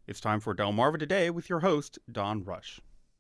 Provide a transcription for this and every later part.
It's time for Delmarva Today with your host, Don Rush.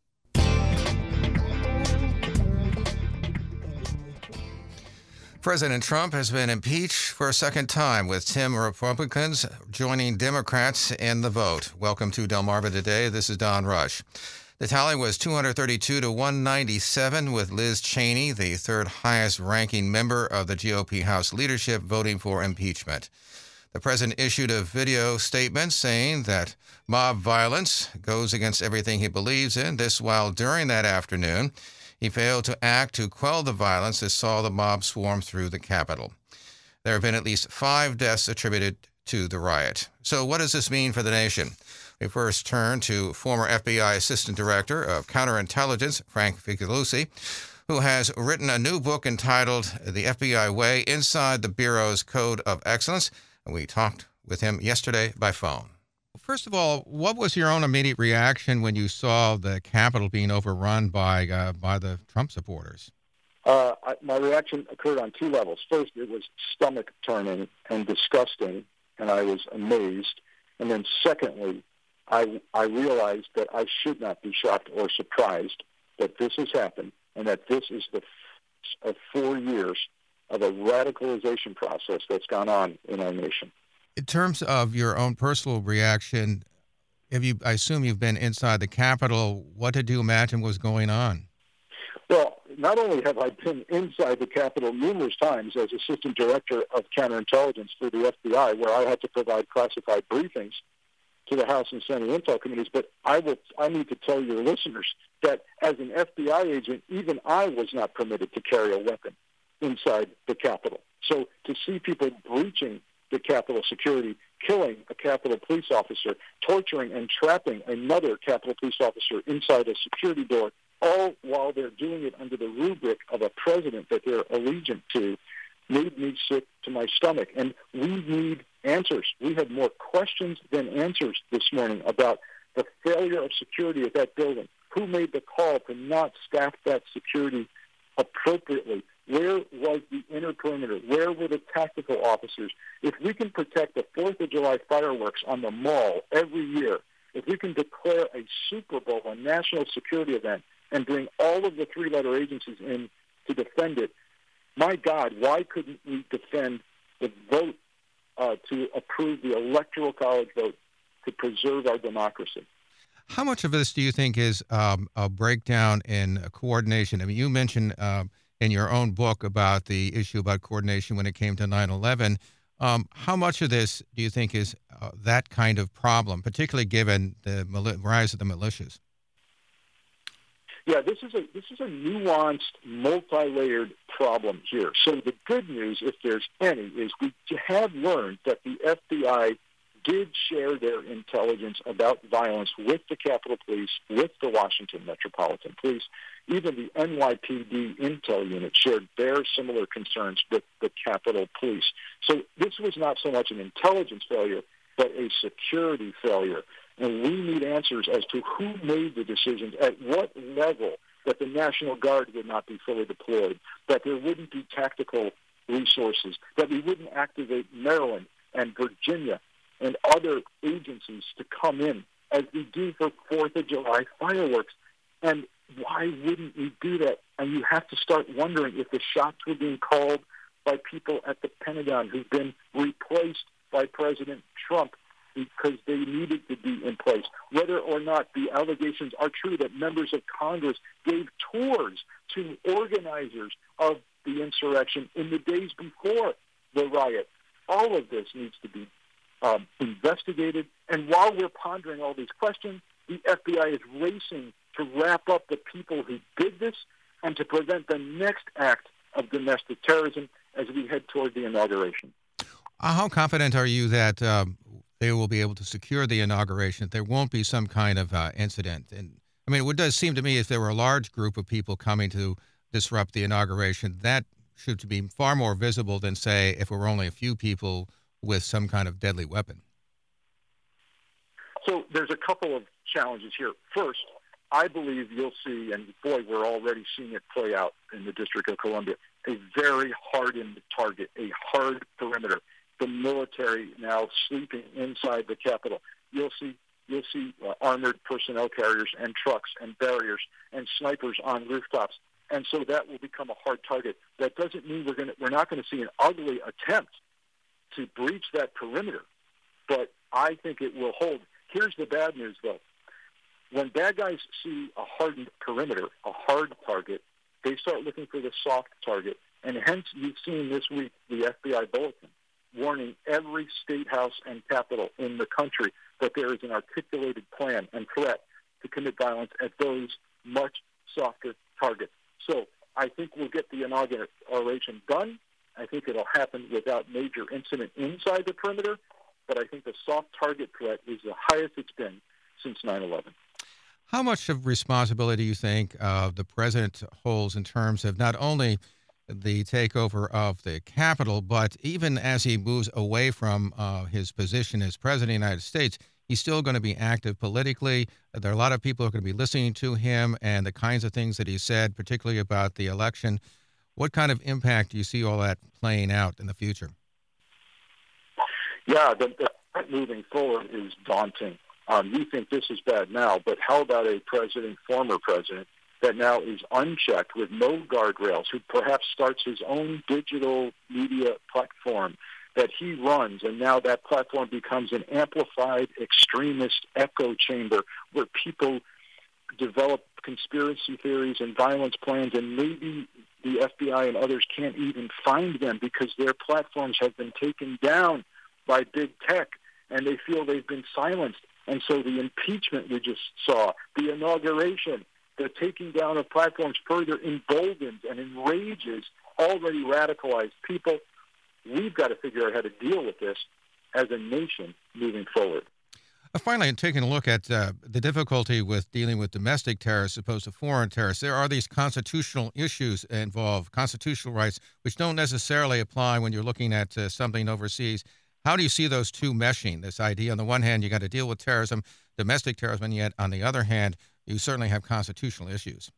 President Trump has been impeached for a second time, with 10 Republicans joining Democrats in the vote. Welcome to Delmarva Today. This is Don Rush. The tally was 232 to 197, with Liz Cheney, the third highest ranking member of the GOP House leadership, voting for impeachment. The president issued a video statement saying that mob violence goes against everything he believes in. This while during that afternoon, he failed to act to quell the violence that saw the mob swarm through the Capitol. There have been at least 5 deaths attributed to the riot. So what does this mean for the nation? We first turn to former FBI Assistant Director of Counterintelligence, Frank Figliuzzi, who has written a new book entitled The FBI Way: Inside the Bureau's Code of Excellence. And we talked with him yesterday by phone. First of all, what was your own immediate reaction when you saw the Capitol being overrun by the Trump supporters? My reaction occurred on 2 levels. First, it was stomach-turning and disgusting, and I was amazed. And then secondly, I realized that I should not be shocked or surprised that this has happened, and that this is the of 4 years of a radicalization process that's gone on in our nation. In terms of your own personal reaction, I assume you've been inside the Capitol. What did you imagine was going on? Well, not only have I been inside the Capitol numerous times as Assistant Director of Counterintelligence for the FBI, where I had to provide classified briefings to the House and Senate Intel Committees, but I need to tell your listeners that as an FBI agent, even I was not permitted to carry a weapon inside the Capitol. So to see people breaching the Capitol security, killing a Capitol police officer, torturing and trapping another Capitol police officer inside a security door, all while they're doing it under the rubric of a president that they're allegiant to, made me sick to my stomach. And we need answers. We had more questions than answers this morning about the failure of security at that building. Who made the call to not staff that security appropriately? Where was the inner perimeter? Where were the tactical officers? If we can protect the 4th of July fireworks on the Mall every year, if we can declare a Super Bowl, a national security event, and bring all of the 3-letter agencies in to defend it, my God, why couldn't we defend the vote to approve the Electoral College vote to preserve our democracy? How much of this do you think is a breakdown in coordination? I mean, you mentioned in your own book about the issue about coordination when it came to 9/11. How much of this do you think is that kind of problem, particularly given the rise of the militias? Yeah, this is a nuanced, multi-layered problem here. So the good news, if there's any, is we have learned that the FBI did share their intelligence about violence with the Capitol Police, with the Washington Metropolitan Police. Even the NYPD Intel Unit shared their similar concerns with the Capitol Police. So this was not so much an intelligence failure, but a security failure. And we need answers as to who made the decisions, at what level, that the National Guard would not be fully deployed, that there wouldn't be tactical resources, that we wouldn't activate Maryland and Virginia and other agencies to come in as we do for 4th of July fireworks. And why wouldn't we do that? And you have to start wondering if the shots were being called by people at the Pentagon who've been replaced by President Trump because they needed to be in place. Whether or not the allegations are true that members of Congress gave tours to organizers of the insurrection in the days before the riot. All of this needs to be investigated. And while we're pondering all these questions, the FBI is racing to wrap up the people who did this and to prevent the next act of domestic terrorism as we head toward the inauguration. How confident are you that they will be able to secure the inauguration, that there won't be some kind of incident? And I mean, it does seem to me if there were a large group of people coming to disrupt the inauguration, that should be far more visible than, say, if it were only a few people with some kind of deadly weapon. So there's a couple of challenges here. First, I believe you'll see, and boy, we're already seeing it play out in the District of Columbia, a very hardened target, a hard perimeter. The military now sleeping inside the Capitol. You'll see you'll see armored personnel carriers and trucks and barriers and snipers on rooftops. And so that will become a hard target. That doesn't mean we're not going to see an ugly attempt to breach that perimeter, but I think it will hold. Here's the bad news, though. When bad guys see a hardened perimeter, a hard target, they start looking for the soft target. And hence, you've seen this week the FBI bulletin warning every state house and capitol in the country that there is an articulated plan and threat to commit violence at those much softer targets. So I think we'll get the inauguration done. I think it'll happen without major incident inside the perimeter, but I think the soft target threat is the highest it's been since 9/11. How much of responsibility do you think the president holds in terms of not only the takeover of the Capitol, but even as he moves away from his position as president of the United States, he's still going to be active politically. There are a lot of people who are going to be listening to him and the kinds of things that he said, particularly about the election. What kind of impact do you see all that playing out in the future? Yeah, the moving forward is daunting. You think this is bad now, but how about a former president, that now is unchecked with no guardrails, who perhaps starts his own digital media platform that he runs, and now that platform becomes an amplified extremist echo chamber where people develop conspiracy theories and violence plans, and maybe the FBI and others can't even find them because their platforms have been taken down by big tech, and they feel they've been silenced. And so the impeachment we just saw, the inauguration, the taking down of platforms further emboldens and enrages already radicalized people. We've got to figure out how to deal with this as a nation moving forward. Finally, taking a look at the difficulty with dealing with domestic terrorists as opposed to foreign terrorists, there are these constitutional issues involved, constitutional rights, which don't necessarily apply when you're looking at something overseas. How do you see those two meshing? This idea, on the one hand, you got to deal with terrorism, domestic terrorism, and yet on the other hand, you certainly have constitutional issues.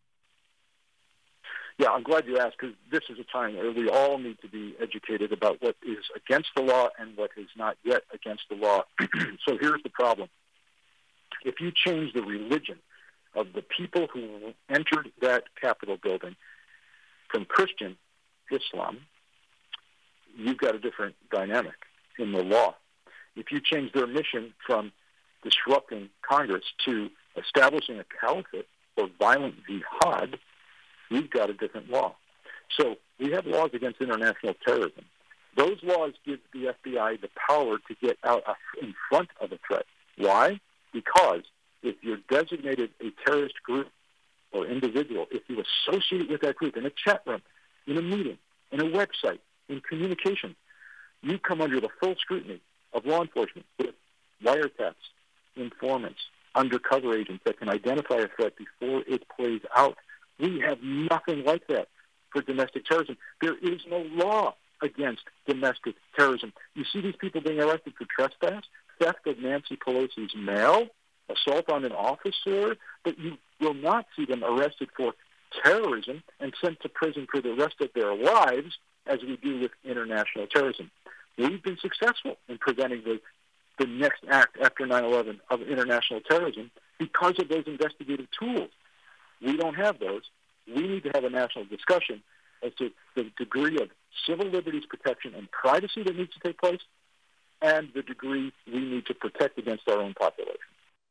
Yeah, I'm glad you asked, because this is a time where we all need to be educated about what is against the law and what is not yet against the law. So here's the problem. If you change the religion of the people who entered that Capitol building from Christian Islam, you've got a different dynamic in the law. If you change their mission from disrupting Congress to establishing a caliphate or violent jihad, we've got a different law. So we have laws against international terrorism. Those laws give the FBI the power to get out in front of a threat. Why? Because if you're designated a terrorist group or individual, if you associate with that group in a chat room, in a meeting, in a website, in communication, you come under the full scrutiny of law enforcement with wiretaps, informants, undercover agents that can identify a threat before it plays out. We have nothing like that for domestic terrorism. There is no law against domestic terrorism. You see these people being arrested for trespass, theft of Nancy Pelosi's mail, assault on an officer, but you will not see them arrested for terrorism and sent to prison for the rest of their lives as we do with international terrorism. We've been successful in preventing the next act after 9/11 of international terrorism because of those investigative tools. We don't have those. We need to have a national discussion as to the degree of civil liberties protection and privacy that needs to take place and the degree we need to protect against our own population.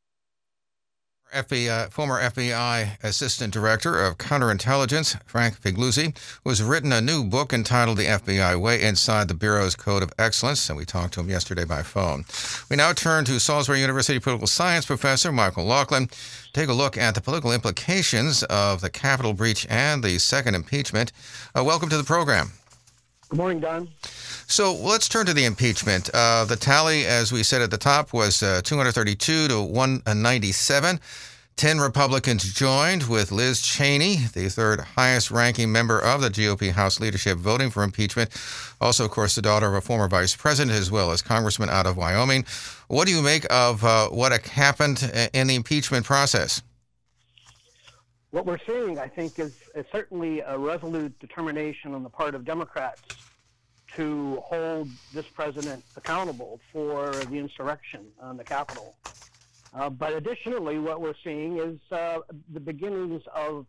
Former FBI Assistant Director of Counterintelligence, Frank Figliuzzi, who has written a new book entitled The FBI Way Inside the Bureau's Code of Excellence, and we talked to him yesterday by phone. We now turn to Salisbury University political science professor Michael Laughlin to take a look at the political implications of the Capitol breach and the second impeachment. Welcome to the program. Good morning, Don. So let's turn to the impeachment. The tally, as we said at the top, was 232 to 197. 10 Republicans joined, with Liz Cheney, the third highest-ranking member of the GOP House leadership, voting for impeachment. Also, of course, the daughter of a former vice president, as well as congressman out of Wyoming. What do you make of what happened in the impeachment process? What we're seeing, I think, is certainly a resolute determination on the part of Democrats to hold this president accountable for the insurrection on the Capitol. But additionally, what we're seeing is the beginnings of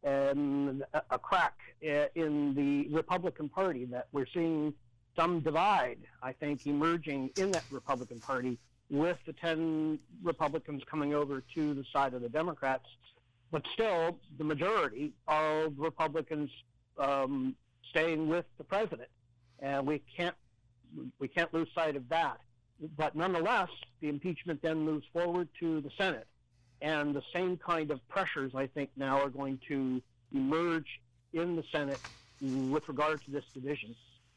a crack in the Republican Party, that we're seeing some divide, I think, emerging in that Republican Party, with the 10 Republicans coming over to the side of the Democrats. But still, the majority of Republicans staying with the president. And we can't lose sight of that. But nonetheless, the impeachment then moves forward to the Senate. And the same kind of pressures, I think, now are going to emerge in the Senate with regard to this division.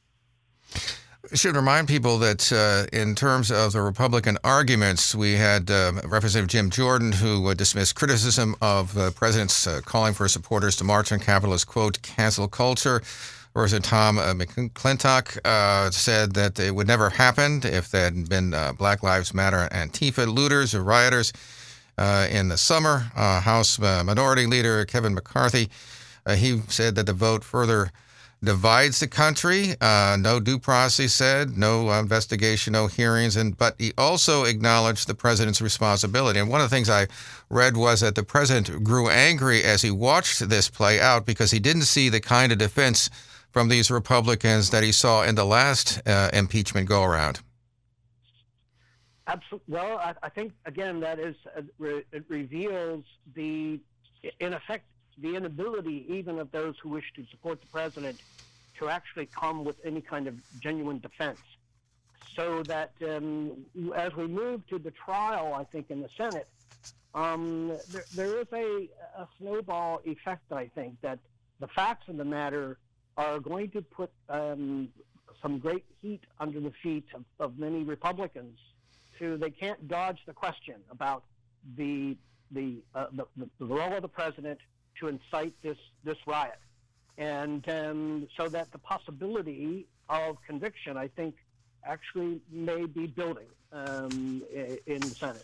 I should remind people that in terms of the Republican arguments, we had Representative Jim Jordan, who dismissed criticism of the president's calling for supporters to march on Capitol as, quote, cancel culture. Representative Tom McClintock said that it would never have happened if there had been Black Lives Matter Antifa looters or rioters in the summer. House Minority Leader Kevin McCarthy, he said that the vote further divides the country. No due process, he said, no investigation, no hearings, but he also acknowledged the president's responsibility. And one of the things I read was that the president grew angry as he watched this play out because he didn't see the kind of defense from these Republicans that he saw in the last impeachment go-around. Absolutely. Well, I think, again, that is it reveals in effect, the inability even of those who wish to support the president to actually come with any kind of genuine defense. So that as we move to the trial, I think, in the Senate, there is a snowball effect, I think, that the facts of the matter are going to put some great heat under the feet of many Republicans. They can't dodge the question about the role of the president to incite this riot, and so that the possibility of conviction, I think, actually may be building in the Senate.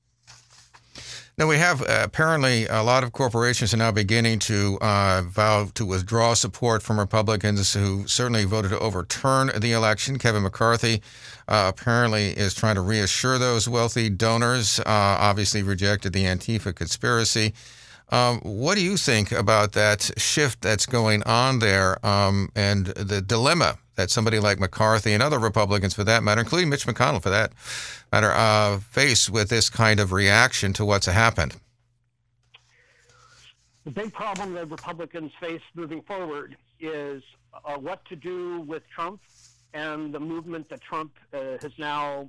Now, we have apparently a lot of corporations are now beginning to vow to withdraw support from Republicans who certainly voted to overturn the election. Kevin McCarthy apparently is trying to reassure those wealthy donors, obviously rejected the Antifa conspiracy. What do you think about that shift that's going on there and the dilemma that somebody like McCarthy and other Republicans, for that matter, including Mitch McConnell, for that matter, face with this kind of reaction to what's happened? The big problem that Republicans face moving forward is what to do with Trump and the movement that Trump has now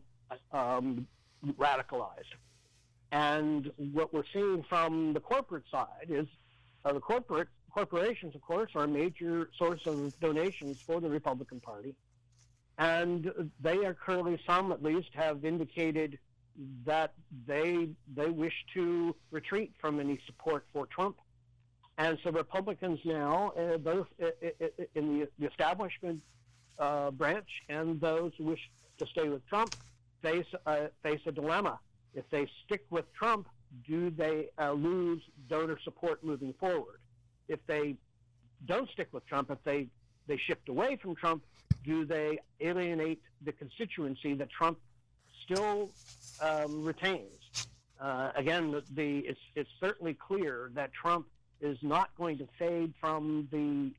radicalized. And what we're seeing from the corporate side is the corporations, of course, are a major source of donations for the Republican Party. And they are currently, some at least, have indicated that they wish to retreat from any support for Trump. And so Republicans now, both in the establishment branch and those who wish to stay with Trump, face a dilemma. If they stick with Trump, do they lose donor support moving forward? If they don't stick with Trump, if they shift away from Trump, do they alienate the constituency that Trump still retains? Again, it's certainly clear that Trump is not going to fade from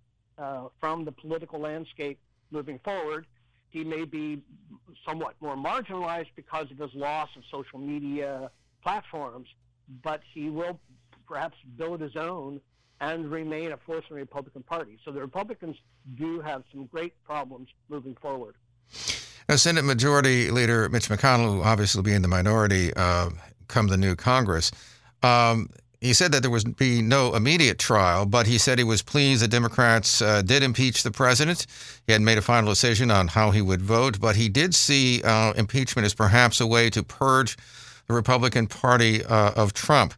the political landscape moving forward. He may be somewhat more marginalized because of his loss of social media platforms, but he will perhaps build his own and remain a force in the Republican Party. So the Republicans do have some great problems moving forward. Now, Senate Majority Leader Mitch McConnell, who obviously will be in the minority come the new Congress, he said that there would be no immediate trial, but he said he was pleased the Democrats did impeach the president. He hadn't made a final decision on how he would vote, but he did see impeachment as perhaps a way to purge the Republican Party of Trump.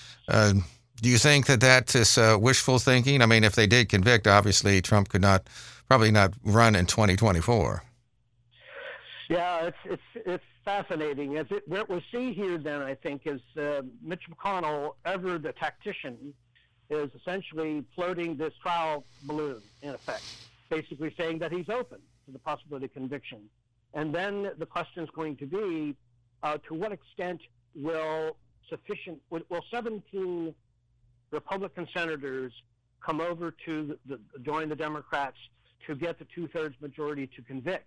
Do you think that is wishful thinking? I mean, if they did convict, obviously Trump could probably not run in 2024. Yeah, it's fascinating. What we see here then, I think, is Mitch McConnell, ever the tactician, is essentially floating this trial balloon, in effect, basically saying that he's open to the possibility of conviction. And then the question is going to be, to what extent will sufficient? Will 17 Republican senators come over to join the Democrats to get the 2/3 majority to convict?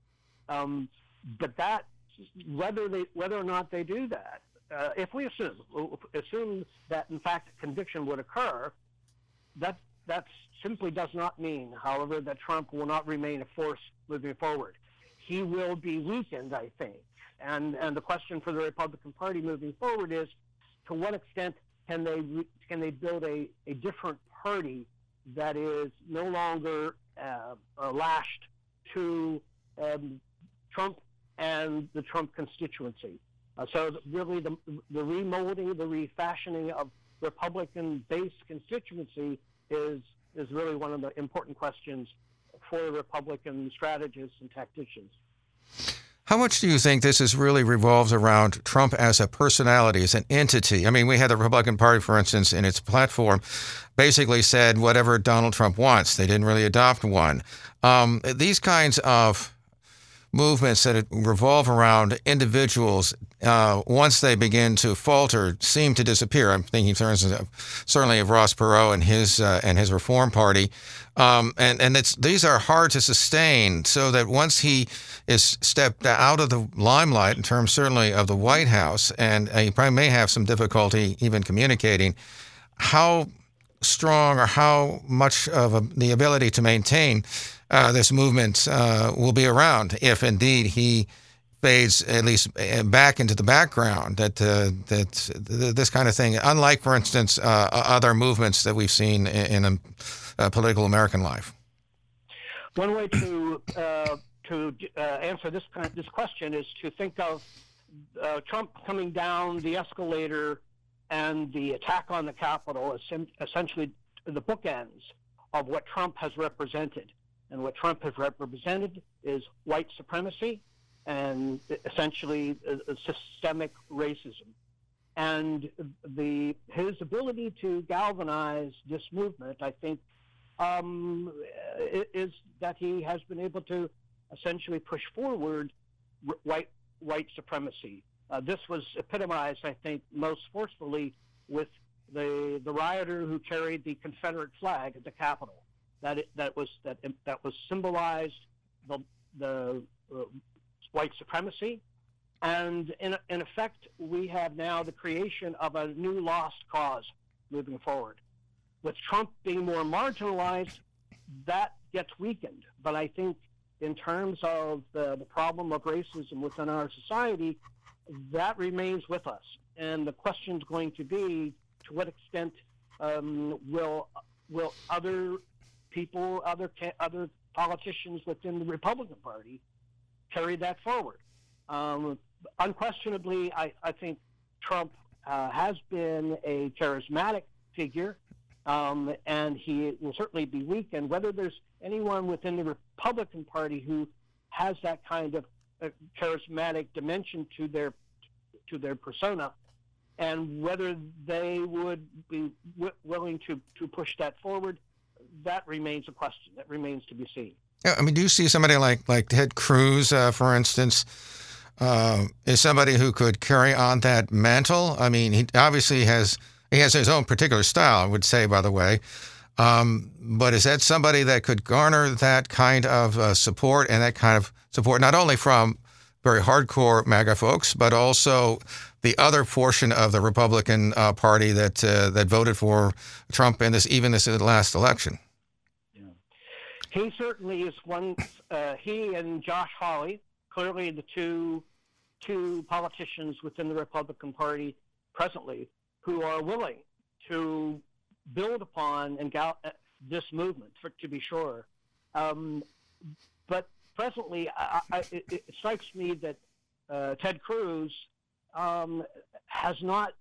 But that, whether or not they do that, if we assume that in fact conviction would occur, that simply does not mean, however, that Trump will not remain a force moving forward. He will be weakened, I think. And the question for the Republican Party moving forward is, to what extent can they build a different party that is no longer lashed to Trump and the Trump constituency? So really the remolding, the refashioning of Republican-based constituency is really one of the important questions for Republican strategists and tacticians. How much do you think this is really revolves around Trump as a personality, as an entity? I mean, we had the Republican Party, for instance, in its platform, basically said whatever Donald Trump wants. They didn't really adopt one. These kinds of movements that revolve around individuals, once they begin to falter, seem to disappear. I'm thinking, for instance, certainly of Ross Perot and his Reform Party, and these are hard to sustain. So that once he is stepped out of the limelight, in terms certainly of the White House, and he probably may have some difficulty even communicating, how strong or how much of the ability to maintain this movement will be around if indeed he fades at least back into the background, that this kind of thing, unlike, for instance, other movements that we've seen in political American life. One way to answer this question is to think of Trump coming down the escalator and the attack on the Capitol as essentially the bookends of what Trump has represented. And what Trump has represented is white supremacy and essentially systemic racism. And his ability to galvanize this movement, I think, is that he has been able to essentially push forward white supremacy. This was epitomized, I think, most forcefully with the rioter who carried the Confederate flag at the Capitol. That was symbolized the white supremacy, and in effect, we have now the creation of a new lost cause moving forward. With Trump being more marginalized, that gets weakened. But I think in terms of the problem of racism within our society, that remains with us. And the question is going to be, to what extent will other people, other politicians within the Republican Party carry that forward? Unquestionably, I think Trump has been a charismatic figure, and he will certainly be weakened. Whether there's anyone within the Republican Party who has that kind of charismatic dimension to their persona, and whether they would be willing to push that forward, that remains a question. That remains to be seen. Yeah, I mean, do you see somebody like Ted Cruz, for instance, is somebody who could carry on that mantle? I mean, he obviously has his own particular style, I would say, by the way. But is that somebody that could garner that kind of support, and that kind of support not only from very hardcore MAGA folks, but also the other portion of the Republican Party that voted for Trump in this last election? Yeah. He certainly is one. He and Josh Hawley, clearly the two politicians within the Republican Party presently, who are willing to build upon and this movement, to be sure. But presently, it strikes me that Ted Cruz has not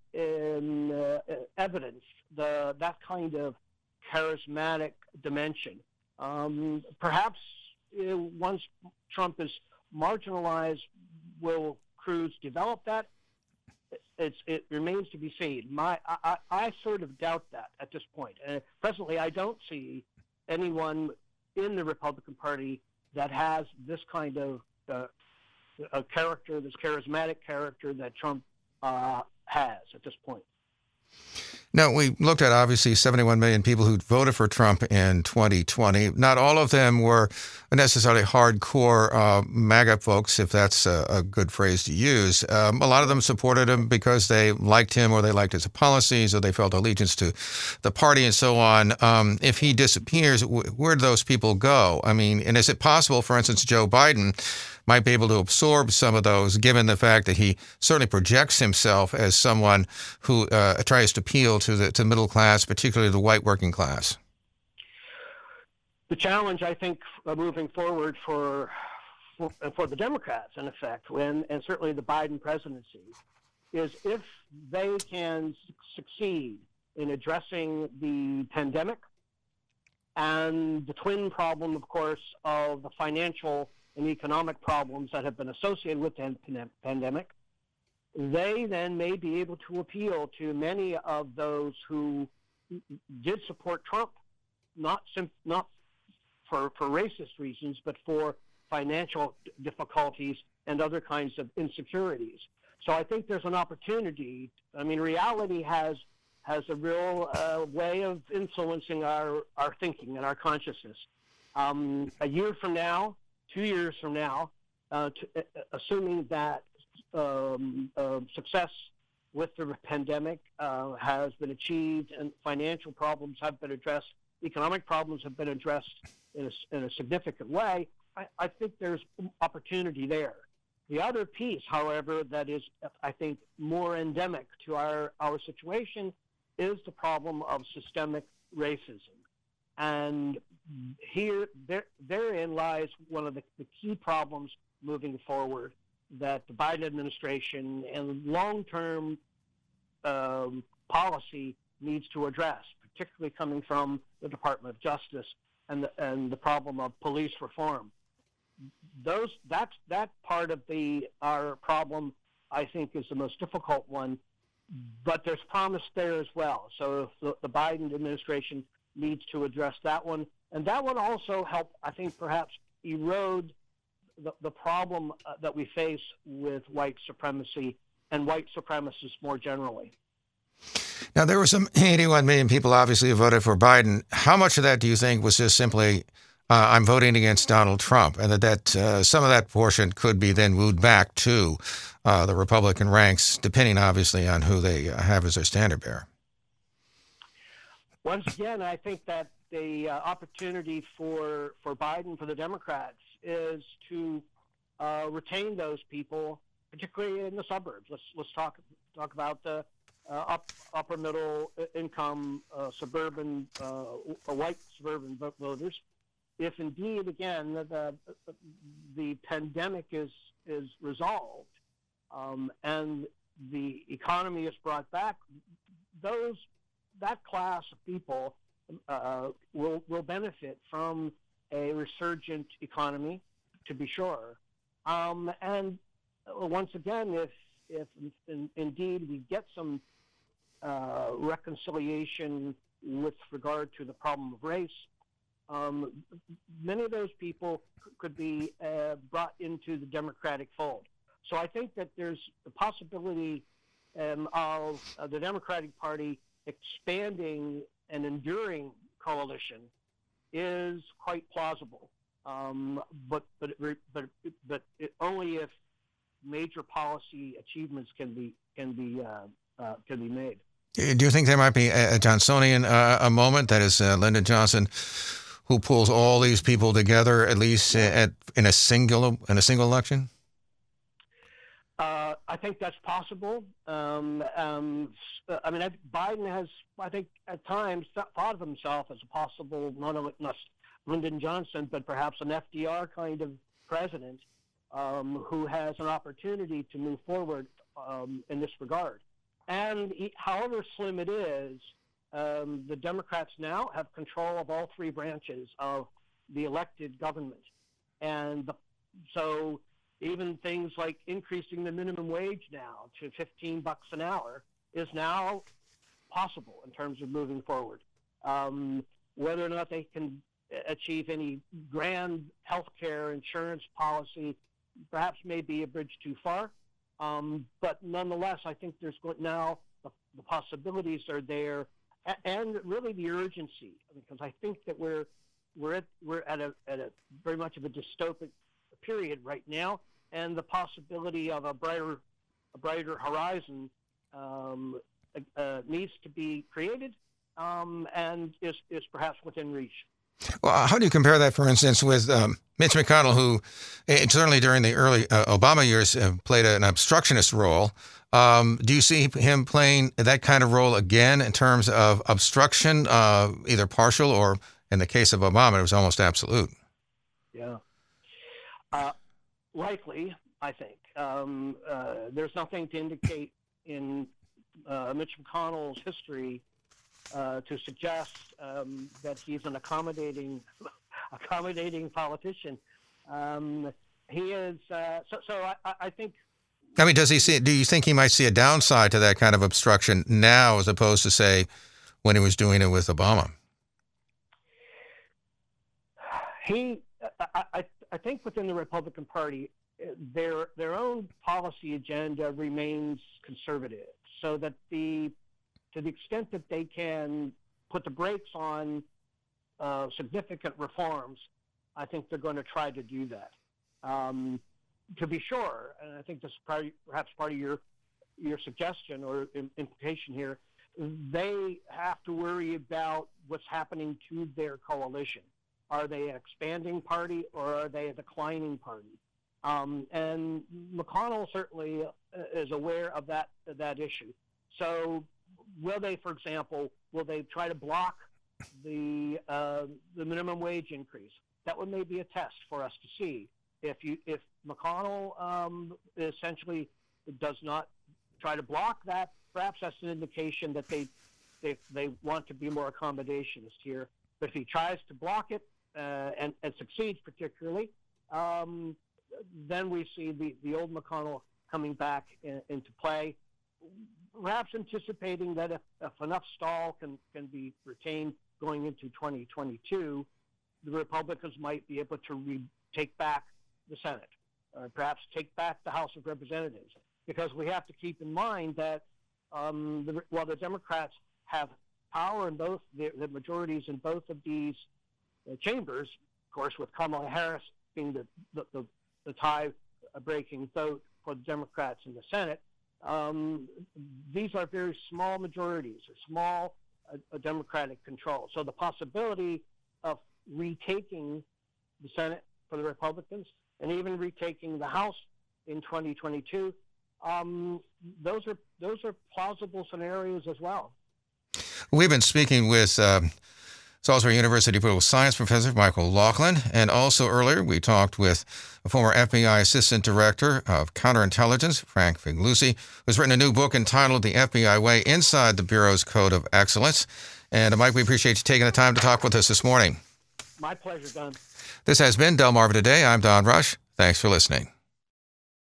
evidenced that kind of charismatic dimension. Perhaps once Trump is marginalized, will Cruz develop that? It remains to be seen. I sort of doubt that at this point. Presently, I don't see anyone in the Republican Party that has this kind of a character, this charismatic character that Trump has at this point. Now, we looked at obviously 71 million people who voted for Trump in 2020. Not all of them were necessarily hardcore MAGA folks, if that's a good phrase to use. A lot of them supported him because they liked him or they liked his policies or they felt allegiance to the party and so on. If he disappears, where do those people go? I mean, and is it possible, for instance, Joe Biden might be able to absorb some of those, given the fact that he certainly projects himself as someone who tries to appeal to the middle class, particularly the white working class? The challenge, I think, moving forward for the Democrats, in effect, and certainly the Biden presidency, is if they can succeed in addressing the pandemic and the twin problem, of course, of the financial and economic problems that have been associated with the pandemic, they then may be able to appeal to many of those who did support Trump, not for racist reasons, but for financial difficulties and other kinds of insecurities. So I think there's an opportunity. I mean, reality has a real way of influencing our thinking and our consciousness. A year from now, 2 years from now, assuming that success with the pandemic has been achieved and financial problems have been addressed, economic problems have been addressed in a significant way, I think there's opportunity there. The other piece, however, that is, I think, more endemic to our situation is the problem of systemic racism. And therein lies one of the key problems moving forward that the Biden administration and long-term policy needs to address, particularly coming from the Department of Justice and the problem of police reform. That part of our problem, I think, is the most difficult one, but there's promise there as well. So if the Biden administration needs to address that one, and that would also help, I think, perhaps erode the problem that we face with white supremacy and white supremacists more generally. Now, there were some 81 million people obviously who voted for Biden. How much of that do you think was just simply, I'm voting against Donald Trump, and that some of that portion could be then wooed back to the Republican ranks, depending obviously on who they have as their standard bearer? Once again, I think that the opportunity for Biden, for the Democrats, is to retain those people, particularly in the suburbs. Let's talk about the upper middle income suburban white suburban voters. If indeed, again, the pandemic is resolved and the economy is brought back, that class of people will benefit from a resurgent economy, to be sure. And once again, if indeed we get some reconciliation with regard to the problem of race, many of those people could be brought into the Democratic fold. So I think that there's the possibility of the Democratic Party expanding an enduring coalition is quite plausible, but only if major policy achievements can be made. Do you think there might be a Johnsonian a moment, that is Lyndon Johnson, who pulls all these people together at least in a single election? I think that's possible. I mean, Biden has, I think, at times thought of himself as a possible, not only Lyndon Johnson, but perhaps an FDR kind of president who has an opportunity to move forward in this regard. And however slim it is, the Democrats now have control of all three branches of the elected government. And so even things like increasing the minimum wage now to $15 an hour is now possible in terms of moving forward. Whether or not they can achieve any grand health care insurance policy perhaps may be a bridge too far. But nonetheless, I think there's now the possibilities are there, and really the urgency, because I think that we're at a very much of a dystopic period right now, and the possibility of a brighter horizon needs to be created, and is perhaps within reach. Well, how do you compare that, for instance, with Mitch McConnell, who certainly during the early Obama years played an obstructionist role? Do you see him playing that kind of role again in terms of obstruction, either partial or, in the case of Obama, it was almost absolute? Yeah. Likely, I think. There's nothing to indicate in Mitch McConnell's history to suggest that he's an accommodating politician. He is. I think. I mean, do you think he might see a downside to that kind of obstruction now, as opposed to, say, when he was doing it with Obama? I think within the Republican Party, their own policy agenda remains conservative, so that to the extent that they can put the brakes on significant reforms, I think they're going to try to do that. To be sure, and I think this is perhaps part of your suggestion or implication here, they have to worry about what's happening to their coalition. Are they an expanding party or are they a declining party? And McConnell certainly is aware of that issue. So will they, for example, try to block the minimum wage increase? That would maybe be a test for us to see. If McConnell essentially does not try to block that, perhaps that's an indication that they want to be more accommodationist here. But if he tries to block it and succeeds particularly, then we see the old McConnell coming back into play, perhaps anticipating that if enough stall can be retained going into 2022, the Republicans might be able to take back the Senate, or perhaps take back the House of Representatives. Because we have to keep in mind that while the Democrats have power in both, the majorities in both of these chambers, of course, with Kamala Harris being the tie-breaking vote for the Democrats in the Senate, these are very small majorities, or small Democratic control. So the possibility of retaking the Senate for the Republicans and even retaking the House in 2022, those are plausible scenarios as well. We've been speaking with Salisbury University political science professor Michael Laughlin, and also earlier we talked with a former FBI Assistant Director of Counterintelligence, Frank Figliuzzi, who's written a new book entitled The FBI Way Inside the Bureau's Code of Excellence. And Mike, we appreciate you taking the time to talk with us this morning. My pleasure, Don. This has been Delmarva Today. I'm Don Rush. Thanks for listening.